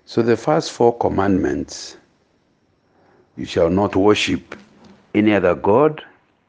So the first 4 commandments: you shall not worship any other God.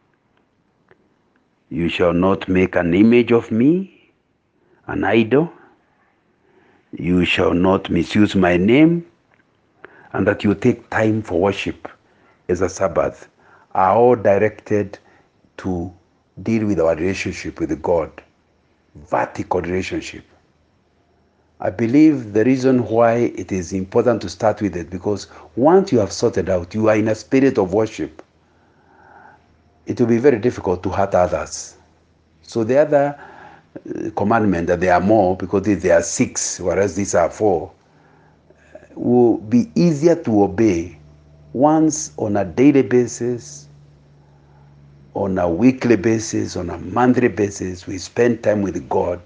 You shall not make an image of me, an idol. You shall not misuse my name, and that you take time for worship as a Sabbath, are all directed to deal with our relationship with God, vertical relationship. I believe the reason why it is important to start with it, because once you have sorted out, you are in a spirit of worship, it will be very difficult to hurt others. So the other commandment, that there are more, because there are 6, whereas these are 4, will be easier to obey once on a daily basis, on a weekly basis, on a monthly basis. We spend time with God,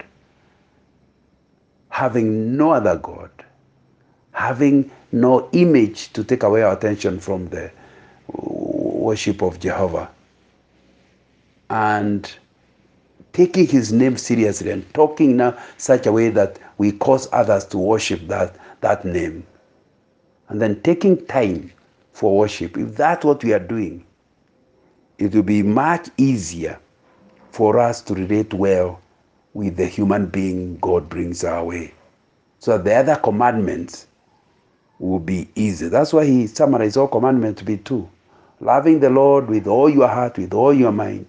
having no other God, having no image to take away our attention from the worship of Jehovah, and taking his name seriously and talking in such a way that we cause others to worship that name. And then taking time for worship. If that's what we are doing, it will be much easier for us to relate well with the human being God brings our way. So the other commandments will be easy. That's why he summarized all commandments to be 2. Loving the Lord with all your heart, with all your mind,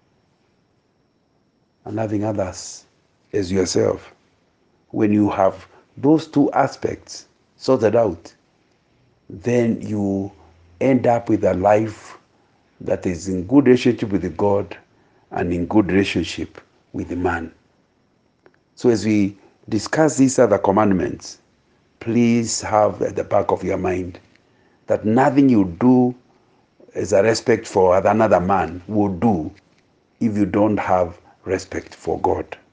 and loving others as yourself. When you have those 2 aspects sorted out, then you end up with a life that is in good relationship with God and in good relationship with the man. So as we discuss these other commandments, please have at the back of your mind that nothing you do as a respect for another man will do if you don't have respect for God.